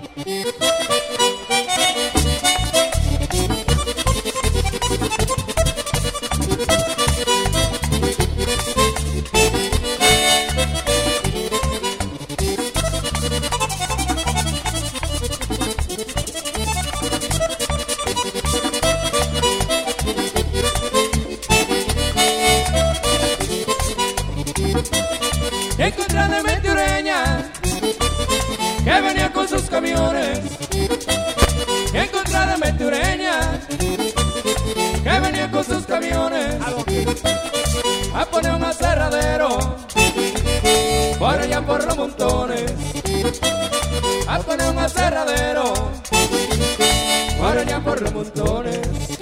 Encontré de Mentureña que venía con sus camiones. Encontré de Mentureña que venía con sus camiones a poner un aserradero por allá por los montones. A poner un aserradero por allá por los montones.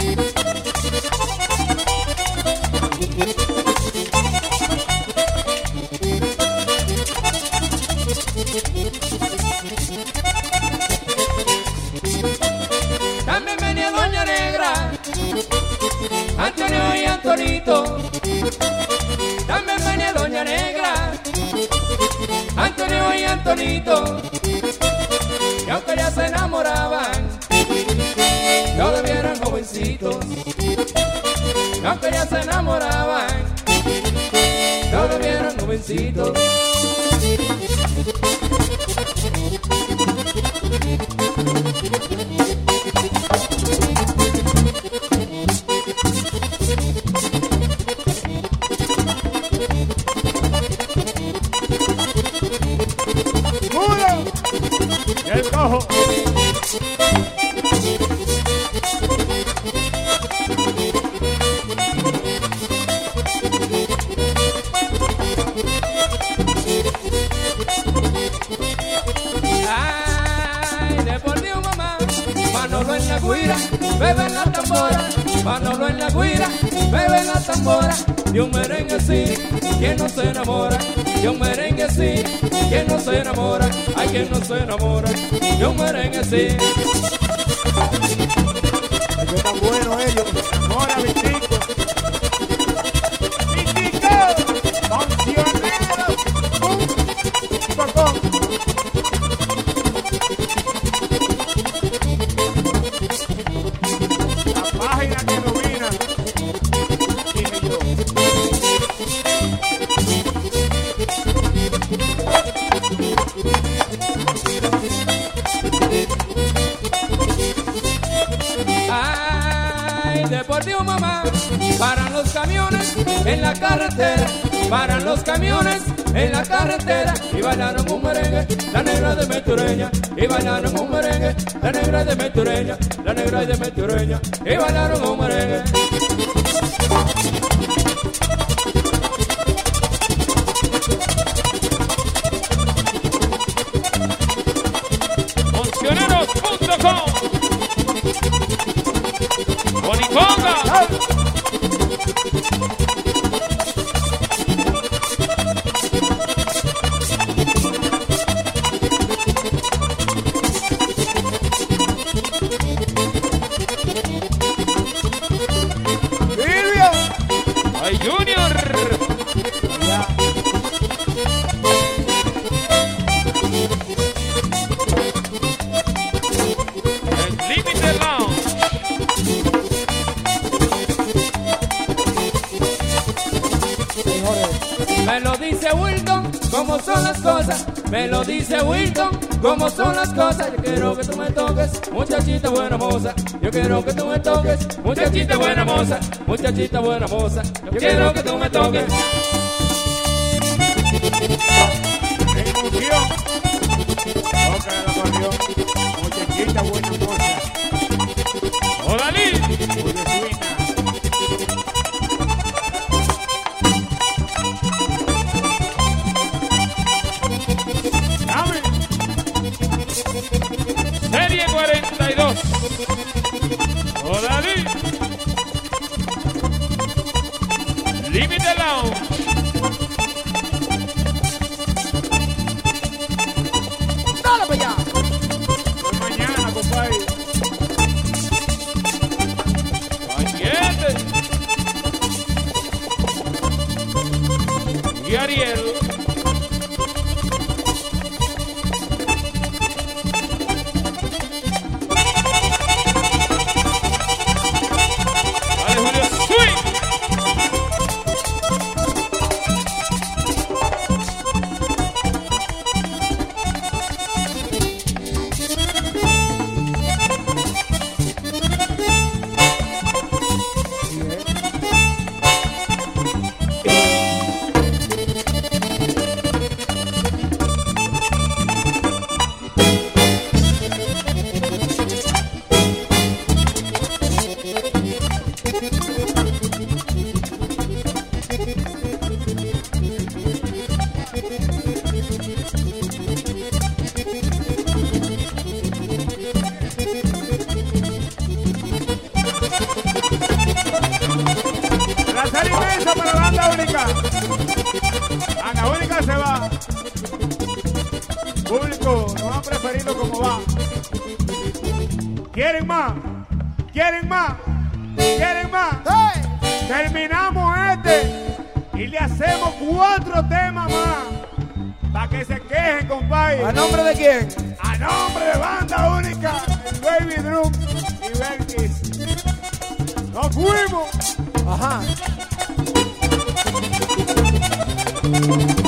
También venía Doña Negra, Antonio y Antonito. También venía Doña Negra, Antonio y Antonito. Y aunque ya se enamoraban, todavía eran jovencitos. Y aunque ya se enamoraban, todavía eran jovencitos. ¡El cojo! Ay, de por Dios, mamá, Manolo en la guira, bebe en la tambora. Manolo en la guira, bebe en la tambora. De un merengue sí, quien no se enamora. De un merengue sí, quien no se enamora. Hay quien no se enamora. De un merengue sí. Eso es tan bueno ellos. Ahora, Vitico. ¡Vitico! ¡Funcionero! ¡Pum! La página que domina. Dime yo. Ay, de por Dios, mamá, paran los camiones en la carretera. Paran los camiones en la carretera y bailaron un merengue, la negra de Mentureña. Y bailaron un merengue, la negra de Mentureña, la negra de Mentureña. Y bailaron un merengue. Funcioneros.com Boniconga. ¡Silvio! Ay, Junior. Ya. El Límite Lounge. Me lo dice Wilton, cómo son las cosas. Me lo dice Wilton, cómo son las cosas. Yo quiero que tú me toques, muchachita buena moza. Yo quiero que tú me toques, muchachita buena moza. Muchachita buena moza. Yo quiero que tú me toques. Emoción. Toca el acordeón. Muchachita buena moza. Odalí. Oye, suena. Dame. Serie 42. Odalí. Límite Lounge. Dale para allá. Hasta mañana, compadre. ¿Quieren más? ¿Quieren más? ¿Quieren más? ¡Hey! Terminamos este y le hacemos 4 temas más. Para que se quejen, compadre. ¿A nombre de quién? A nombre de Banda Única, el Baby Drum y Belkis. ¡Nos fuimos! Ajá.